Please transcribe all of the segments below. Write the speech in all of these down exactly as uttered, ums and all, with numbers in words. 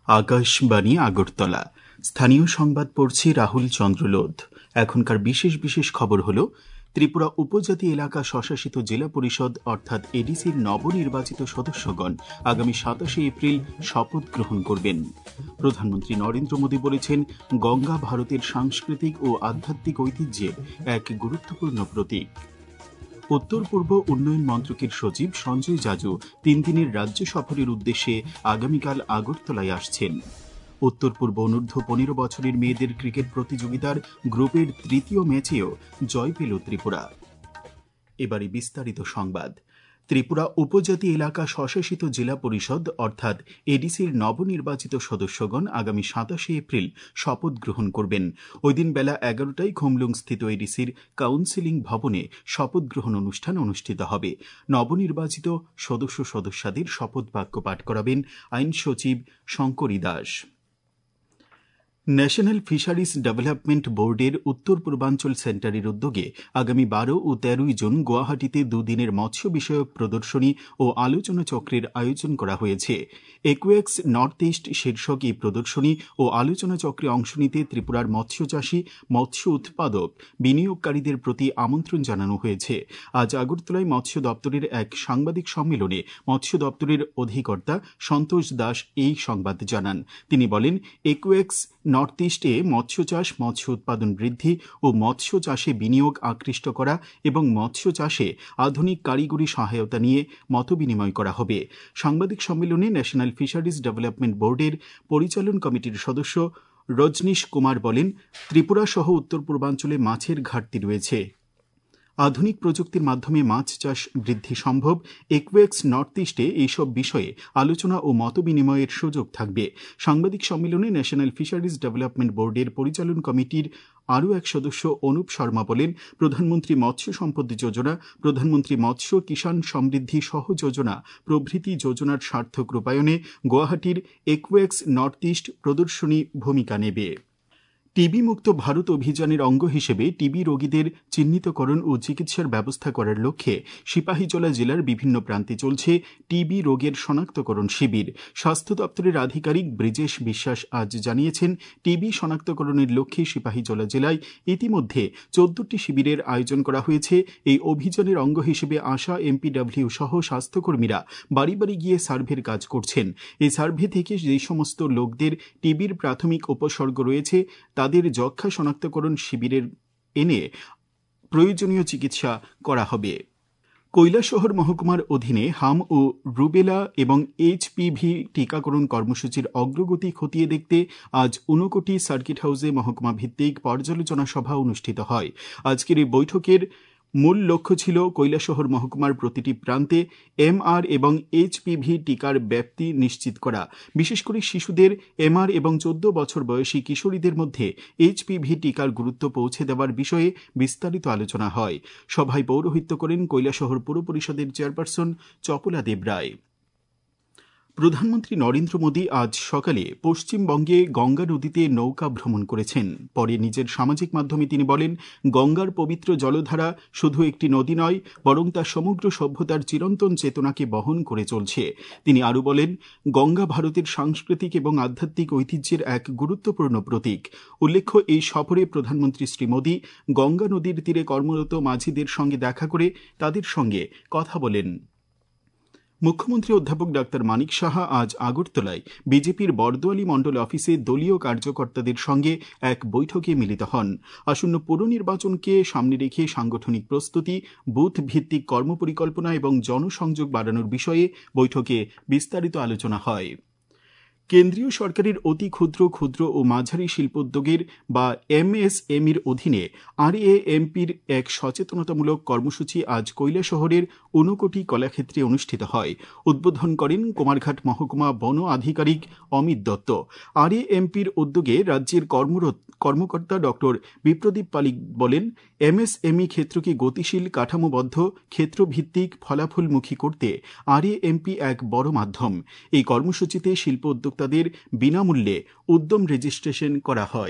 আকাশবাণী আগরতলা। স্থানীয় সংবাদ পড়ছি রাহুল চন্দ্রলোধ। এখনকার বিশেষ বিশেষ খবর হল, ত্রিপুরা উপজাতি এলাকা স্বশাসিত জেলা পরিষদ অর্থাৎ এডিসির নবনির্বাচিত সদস্যগণ আগামী সাতাশে এপ্রিল শপথ গ্রহণ করবেন। প্রধানমন্ত্রী নরেন্দ্র মোদী বলেছেন, গঙ্গা ভারতের সাংস্কৃতিক ও আধ্যাত্মিক ঐতিহ্যের এক গুরুত্বপূর্ণ প্রতীক। উত্তর পূর্ব উন্নয়ন মন্ত্রকের সচিব সঞ্জয় জাজু তিন দিনের রাজ্য সফরের উদ্দেশ্যে আগামীকাল আগরতলায় আসছেন। উত্তর পূর্ব অনূর্ধ্ব পনেরো বছরের মেয়েদের ক্রিকেট প্রতিযোগিতার গ্রুপের তৃতীয় ম্যাচেও জয় পেল ত্রিপুরা। এবারে বিস্তারিত সংবাদ। ত্রিপুরা উপজাতি এলাকা স্বশাসিত জেলা পরিষদ অর্থাৎ এডিসির নবনির্বাচিত সদস্যগণ আগামী সাতাশে এপ্রিল শপথ গ্রহণ করবেন। ওই দিন বেলা এগারোটায় খুমলুং স্থিত এডিসির কাউন্সিলিং ভবনে শপথ গ্রহণ অনুষ্ঠান অনুষ্ঠিত হবে। নবনির্বাচিত সদস্য সদস্যদের শপথ বাক্য পাঠ করাবেন আইন সচিব Shankari Das. National fisheries development বোর্ডের উত্তর পূর্বাঞ্চল সেন্টারের উদ্যোগে আগামী বারো ও তেরোই জুন গুয়াহাটিতে দুদিনের মৎস্য বিষয়ক প্রদর্শনী ও আলোচনা চক্রের আয়োজন করা হয়েছে। একুয়েক্স নর্থ ইস্ট শীর্ষক এই প্রদর্শনী ও আলোচনা চক্রে অংশ নিতে ত্রিপুরার মৎস্যচাষী, মৎস্য উৎপাদক, বিনিয়োগকারীদের প্রতি আমন্ত্রণ জানানো হয়েছে। আজ আগরতলায় মৎস্য দপ্তরের এক সাংবাদিক সম্মেলনে মৎস্য দপ্তরের অধিকর্তা সন্তোষ দাস এই সংবাদ জানান। তিনি বলেন, একুয়েক্স নর্থ ইস্টে মৎস্য চাষ, মৎস্য উৎপাদন বৃদ্ধি ও মৎস্য চাষে বিনিয়োগ আকৃষ্ট করা এবং মৎস্য চাষে আধুনিক কারিগরি সহায়তা নিয়ে মতবিনিময় করা হবে। সাংবাদিক সম্মেলনে ন্যাশনাল ফিশারিজ ডেভেলপমেন্ট বোর্ডের পরিচালন কমিটির সদস্য রজনীশ কুমার বলেন, ত্রিপুরা সহ উত্তর পূর্বাঞ্চলে মাছের ঘাটতি রয়েছে। আধুনিক প্রযুক্তির মাধ্যমে মাছ চাষ বৃদ্ধি সম্ভব। একুয়েক্স নর্থ ইস্টে এইসব বিষয়ে আলোচনা ও মতবিনিময়ের সুযোগ থাকবে। সাংবাদিক সম্মেলনে ন্যাশনাল ফিশারিজ ডেভেলপমেন্ট বোর্ডের পরিচালন কমিটির আরও এক সদস্য অনুপ শর্মা বলেন, প্রধানমন্ত্রী মৎস্য সম্পদ যোজনা, প্রধানমন্ত্রী মৎস্য কিষাণ সমৃদ্ধি সহ যোজনা প্রভৃতি যোজনার সার্থক রূপায়ণে গুয়াহাটির একুয়েক্স নর্থ ইস্ট প্রদর্শনী ভূমিকা নেবে। টিবি মুক্ত ভারত অভিযানের অঙ্গ হিসেবে টিবি রোগীদের চিহ্নিতকরণ ও চিকিৎসার ব্যবস্থা করার লক্ষ্যে সিপাহীজলা জেলার বিভিন্ন প্রান্তে চলছে টিবি রোগের শনাক্তকরণ শিবির। স্বাস্থ্য দপ্তরের আধিকারিক ব্রিজেশ বিশ্বাস আজ জানিয়েছেন, টিবি শনাক্তকরণের লক্ষ্যে সিপাহীজলা জেলায় ইতিমধ্যে চোদ্দটি শিবিরের আয়োজন করা হয়েছে। এই অভিযানের অঙ্গ হিসেবে আশা, এমপিডব্লিউ সহ স্বাস্থ্যকর্মীরা বাড়ি বাড়ি গিয়ে সার্ভের কাজ করছেন। এই সার্ভে থেকে যে সমস্ত লোকদের টিবির প্রাথমিক উপসর্গ রয়েছে তাদের যক্ষ্মা শনাক্তকরণ শিবিরের এনে প্রয়োজনীয় চিকিৎসা করা হবে। কৈলাসহর মহকুমার অধীনে হাম ও রুবেলা এবং এইচপিভি টিকাকরণ কর্মসূচির অগ্রগতি খতিয়ে দেখতে আজ ঊনকোটি সার্কিট হাউসে মহকুমা ভিত্তিক পর্যালোচনা সভা অনুষ্ঠিত হয়। আজকের এই বৈঠকের মূল লক্ষ্য ছিল কৈলাসহর মহকুমার প্রতিটি প্রান্তে এমআর এবং এইচপিভি টিকার ব্যাপ্তি নিশ্চিত করা। বিশেষ করে শিশুদের এমআর এবং চোদ্দ বছর বয়সী কিশোরীদের মধ্যে এইচপিভি টিকার গুরুত্ব পৌঁছে দেওয়ার বিষয়ে বিস্তারিত আলোচনা হয়। সভায় পৌরোহিত্য করেন কৈলাসহর পৌর পরিষদের চেয়ারপারসন চপলা দেব রায়। প্রধানমন্ত্রী নরেন্দ্র মোদী আজ সকালে পশ্চিমবঙ্গে গঙ্গা নদীতে নৌকা ভ্রমণ করেছেন। পরে নিজের সামাজিক মাধ্যমে তিনি বলেন, গঙ্গার পবিত্র জলধারা শুধু একটি নদী নয়, বরং তা সমগ্র সভ্যতার চিরন্তন চেতনাকে বহন করে চলছে। তিনি আরও বলেন, গঙ্গা ভারতের সাংস্কৃতিক এবং আধ্যাত্মিক ঐতিহ্যের এক গুরুত্বপূর্ণ প্রতীক। উল্লেখ্য, এই সফরে প্রধানমন্ত্রী শ্রী মোদী গঙ্গা নদীর তীরে কর্মরত মাঝিদের সঙ্গে দেখা করে তাদের সঙ্গে কথা বলেন। মুখ্যমন্ত্রী অধ্যাপক ডাক্তার মানিক সাহা আজ আগরতলায় বিজেপির বরদোয়ালি মণ্ডল অফিসে দলীয় কার্যকর্তাদের সঙ্গে এক বৈঠকে মিলিত হন। আসন্ন পৌর নির্বাচনকে সামনে রেখে সাংগঠনিক প্রস্তুতি, বুথ ভিত্তিক কর্মপরিকল্পনা এবং জনসংযোগ বাড়ানোর বিষয়ে বৈঠকে বিস্তারিত আলোচনা হয়। কেন্দ্রীয় সরকারের অতি ক্ষুদ্র ক্ষুদ্র ও মাঝারি শিল্পোদ্যোগের বা এমএসএমইর অধীনে আরএএমপির এক সচেতনতামূলক কর্মসূচি আজ কৈলাসহরের ঊনকোটি কলাক্ষেত্রে অনুষ্ঠিত হয়। উদ্বোধন করেন কুমারঘাট মহকুমা বন আধিকারিক অমিত দত্ত। আরএএমপির উদ্যোগে রাজ্যের কর্মরত কর্মকর্তা ডক্টর বিপ্রদীপ পালিক বলেন, এমএসএমই ক্ষেত্রকে গতিশীল, কাঠামোবদ্ধ, ক্ষেত্রভিত্তিক, ফলাফলমুখী করতে আরএএমপি এক বড় মাধ্যম। এই কর্মসূচিতে শিল্প উদ্যোক্তাদের বিনামূল্যে উদ্যম রেজিস্ট্রেশন করা হয়।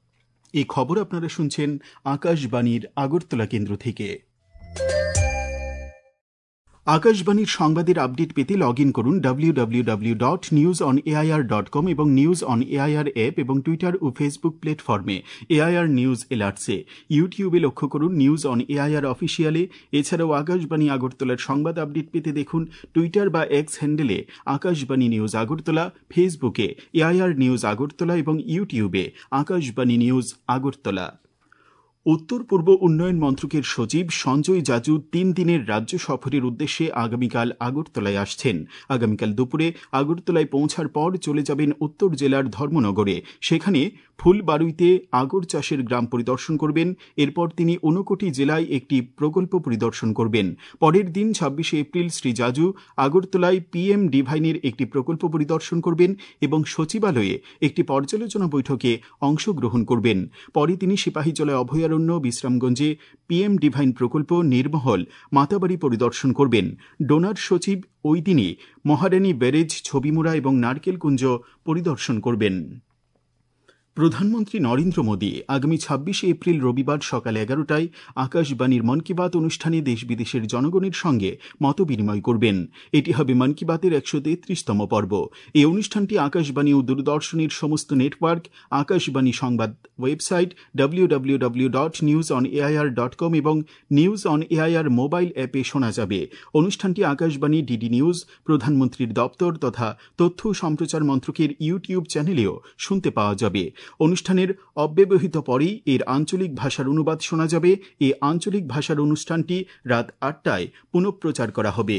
এই খবর আপনারা শুনছেন আকাশবাণীর আগরতলা কেন্দ্র থেকে। আকাশবাণীর সংবাদের আপডেট পেতে লগ ইন করুন W W W dot news on AIR dot com এবং নিউজ অন এআইআর অ্যাপ এবং টুইটার ও ফেসবুক প্ল্যাটফর্মে এআইআর নিউজ এলার্টসে। ইউটিউবে লক্ষ্য করুন নিউজ অন এআইআর অফিসিয়ালে। এছাড়াও আকাশবাণী আগরতলার সংবাদ আপডেট পেতে দেখুন টুইটার বা এক্স হ্যান্ডেলে আকাশবাণী নিউজ আগরতলা, ফেসবুকে এআইআর নিউজ আগরতলা এবং ইউটিউবে আকাশবাণী নিউজ আগরতলা। উত্তর পূর্ব উন্নয়ন মন্ত্রকের সচিব সঞ্জয় জাজু তিন দিনের রাজ্য সফরের উদ্দেশ্যে আগামীকাল আগরতলায় আসছেন। আগামীকাল দুপুরে আগরতলায় পৌঁছার পর চলে যাবেন উত্তর জেলার ধর্মনগরে। সেখানে ফুলবারুইতে আগর চাষের গ্রাম পরিদর্শন করবেন। এরপর তিনি ঊনকোটি জেলায় একটি প্রকল্প পরিদর্শন করবেন। পরের দিন ছাব্বিশে এপ্রিল শ্রী জাজু আগরতলায় পিএম ডিভাইনের একটি প্রকল্প পরিদর্শন করবেন এবং সচিবালয়ে একটি পর্যালোচনা বৈঠকে অংশগ্রহণ করবেন। পরে তিনি সিপাহীজলা অভয়ারণ্য, বিশ্রামগঞ্জে পিএম ডিভাইন প্রকল্প, নির্মহল, মাতাবাড়ি পরিদর্শন করবেন। ডোনার সচিব ওই দিনই মহারানী ব্যারেজ, ছবিমুড়া এবং নারকেলকুঞ্জ পরিদর্শন করবেন। প্রধানমন্ত্রী নরেন্দ্র মোদী আগামী ছাব্বিশে এপ্রিল রবিবার সকাল এগারোটায় আকাশবাণীর মন কি বাত অনুষ্ঠানে দেশ বিদেশের জনগণের সঙ্গে মতবিনিময় করবেন। এটি হবে মন কি বাতের একশো তেত্রিশতম পর্ব। এই অনুষ্ঠানটি আকাশবাণী ও দূরদর্শনের সমস্ত নেটওয়ার্ক, আকাশবাণী সংবাদ website W W W dot news on AIR dot com এবং নিউজ অন এআইআর মোবাইল অ্যাপে শোনা যাবে। অনুষ্ঠানটি আকাশবাণী, ডিডি নিউজ, প্রধানমন্ত্রীর দপ্তর তথা তথ্য ও সম্প্রচার মন্ত্রকের ইউটিউব চ্যানেলেও শুনতে পাওয়া যাবে। অনুষ্ঠানের অব্যবহিত পরেই এর আঞ্চলিক ভাষার অনুবাদ শোনা যাবে। এই আঞ্চলিক ভাষার অনুষ্ঠানটি রাত আটটায় পুনঃপ্রচার করা হবে।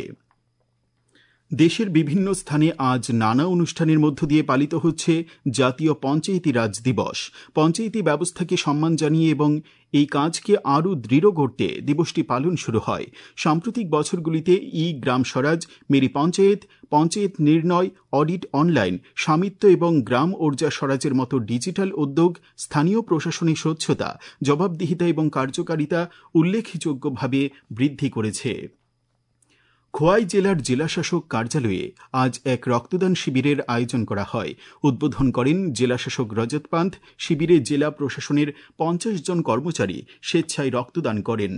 দেশের বিভিন্ন স্থানে আজ নানা অনুষ্ঠানের মধ্য দিয়ে পালিত হচ্ছে জাতীয় পঞ্চায়েতি রাজ দিবস। পঞ্চায়েতি ব্যবস্থাকে সম্মান জানিয়ে এবং এই কাজকে আরও দৃঢ় করতে দিবসটি পালন শুরু হয়। সাম্প্রতিক বছরগুলিতে e Gram Swaraj, Meri Panchayat, Panchayat Nirnay, audit online, Svamitva এবং গ্রাম ওর্জা স্বরাজের মতো ডিজিটাল উদ্যোগ স্থানীয় প্রশাসনিক স্বচ্ছতা, জবাবদিহিতা এবং কার্যকারিতা উল্লেখযোগ্যভাবে বৃদ্ধি করেছে। খোয়াই জেলার জেলাশাসক কার্যালয়ে আজ এক রক্তদান শিবিরের আয়োজন করা হয়। উদ্বোধন করেন জেলাশাসক রজত পান্থ। শিবিরে জেলা প্রশাসনের পঞ্চাশ জন কর্মচারী স্বেচ্ছায় রক্তদান করেন।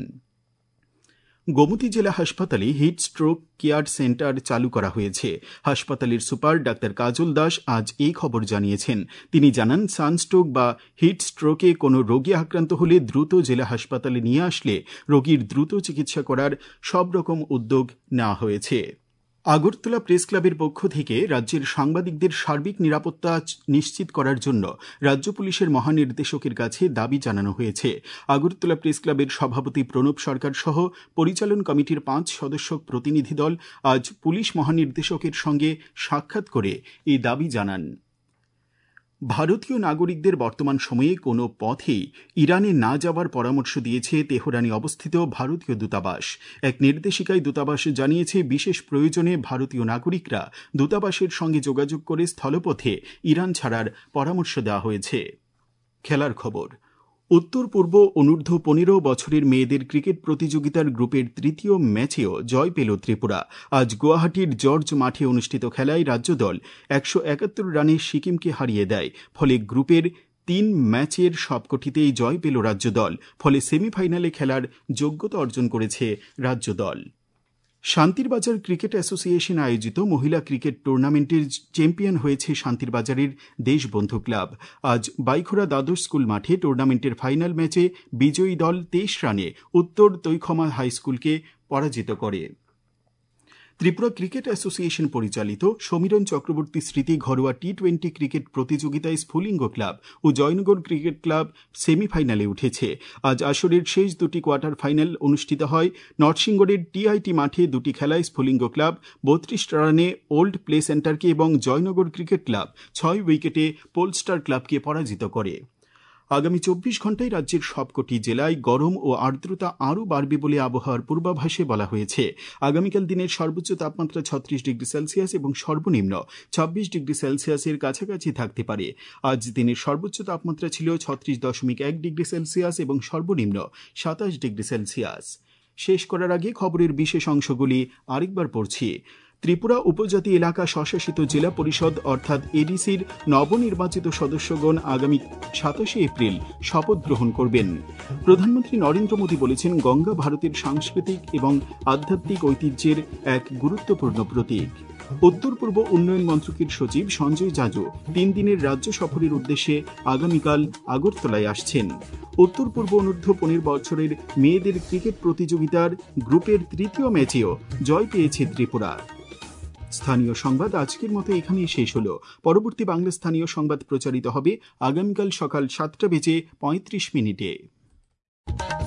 গোমতী জেলা হাসপাতালে হিট স্ট্রোক কেয়ার সেন্টার চালু করা হয়েছে। হাসপাতালের সুপার ডাক্তার কাজল দাস আজ এই খবর জানিয়েছেন। তিনি জানান, সানস্ট্রোক বা হিট স্ট্রোকে কোনো রোগী আক্রান্ত হলে দ্রুত জেলা হাসপাতালে নিয়ে আসলে রোগীর দ্রুত চিকিৎসা করার সব রকম উদ্যোগ নেওয়া হয়েছে। আগরতলা প্রেস ক্লাবের পক্ষ থেকে রাজ্যের সাংবাদিকদের সার্বিক নিরাপত্তা নিশ্চিত করার জন্য রাজ্য পুলিশের মহানির্দেশকের কাছে দাবি জানানো হয়েছে। আগরতলা প্রেস ক্লাবের সভাপতি প্রণব সরকার সহ পরিচালন কমিটির পাঁচ সদস্যক প্রতিনিধি দল আজ পুলিশ মহানির্দেশকের সঙ্গে সাক্ষাৎ করে এই দাবি জানান। ভারতীয় নাগরিকদের বর্তমান সময়ে কোনো পথেই ইরানে না যাওয়ার পরামর্শ দিয়েছে তেহরানে অবস্থিত ভারতীয় দূতাবাস। এক নির্দেশিকায় দূতাবাস জানিয়েছে, বিশেষ প্রয়োজনে ভারতীয় নাগরিকরা দূতাবাসের সঙ্গে যোগাযোগ করে স্থলপথে ইরান ছাড়ার পরামর্শ দেওয়া হয়েছে। খেলার খবর। উত্তর পূর্ব অনূর্ধ্ব পনেরো বছরের মেয়েদের ক্রিকেট প্রতিযোগিতার গ্রুপের তৃতীয় ম্যাচেও জয় পেল ত্রিপুরা। আজ গুয়াহাটির জর্জ মাঠে অনুষ্ঠিত খেলায় রাজ্যদল একশো একাত্তর রানে সিকিমকে হারিয়ে দেয়। ফলে গ্রুপের তিন ম্যাচের সবকটিতেই জয় পেল রাজ্যদল। ফলে সেমিফাইনালে খেলার যোগ্যতা অর্জন করেছে রাজ্যদল। শান্তিরবাজার ক্রিকেট অ্যাসোসিয়েশন আয়োজিত মহিলা ক্রিকেট টুর্নামেন্টের চ্যাম্পিয়ন হয়েছে শান্তিরবাজারের দেশবন্ধু ক্লাব। আজ বাইখোড়া দ্বাদশ স্কুল মাঠে টুর্নামেন্টের ফাইনাল ম্যাচে বিজয়ী দল তেইশ রানে উত্তর তৈখমা হাই স্কুলকে পরাজিত করে। ত্রিপুরা ক্রিকেট অ্যাসোসিয়েশন পরিচালিত সমীরণ চক্রবর্তী স্মৃতি ঘরোয়া টি টোয়েন্টি ক্রিকেট প্রতিযোগিতায় স্ফুলিঙ্গ ক্লাব ও জয়নগর ক্রিকেট ক্লাব সেমিফাইনালে উঠেছে। আজ আসরের শেষ দুটি কোয়ার্টার ফাইনাল অনুষ্ঠিত হয়। নরসিংগড়ের টিআইটি মাঠে দুটি খেলায় স্ফুলিঙ্গ ক্লাব বত্রিশ রানে ওল্ড প্লে সেন্টারকে এবং জয়নগর ক্রিকেট ক্লাব ছয় উইকেটে পোলস্টার ক্লাবকে পরাজিত করে। আগামী চব্বিশ ঘন্টায় রাজ্যের সবকটি জেলায় গরম ও আর্দ্রতা আরও বাড়বে বলে আবহাওয়ার পূর্বাভাসে বলা হয়েছে। আগামীকাল দিনের সর্বোচ্চ তাপমাত্রা ছত্রিশ ডিগ্রি সেলসিয়াস এবং সর্বনিম্ন ছাব্বিশ ডিগ্রি সেলসিয়াসের কাছাকাছি থাকতে পারে। আজ দিনের সর্বোচ্চ তাপমাত্রা ছিল ছত্রিশ দশমিক এক ডিগ্রি সেলসিয়াস এবং সর্বনিম্ন সাতাশ ডিগ্রি সেলসিয়াস। শেষ করার আগে খবরের বিশেষ অংশগুলি আরেকবার পড়ছি। ত্রিপুরা উপজাতি এলাকা স্বশাসিত জেলা পরিষদ অর্থাৎ এডিসির নবনির্বাচিত সদস্যগণ আগামী সাতাশে এপ্রিল শপথ গ্রহণ করবেন। প্রধানমন্ত্রী নরেন্দ্র মোদী বলেছেন, গঙ্গা ভারতের সাংস্কৃতিক এবং আধ্যাত্মিক ঐতিহ্যের এক গুরুত্বপূর্ণ প্রতীক। উত্তর পূর্ব উন্নয়ন মন্ত্রকের সচিব সঞ্জয় জাজু তিন দিনের রাজ্য সফরের উদ্দেশ্যে আগামীকাল আগরতলায় আসছেন। উত্তর পূর্ব অনূর্ধ্ব পনেরো বছরের মেয়েদের ক্রিকেট প্রতিযোগিতার গ্রুপের তৃতীয় ম্যাচেও জয় পেয়েছে ত্রিপুরা। স্থানীয় সংবাদ আজকের মতো এখানেই শেষ হলো। পরবর্তী বাংলা স্থানীয় সংবাদ প্রচারিত হবে আগামীকাল সকাল সাতটা বেজে পঁয়ত্রিশ মিনিটে।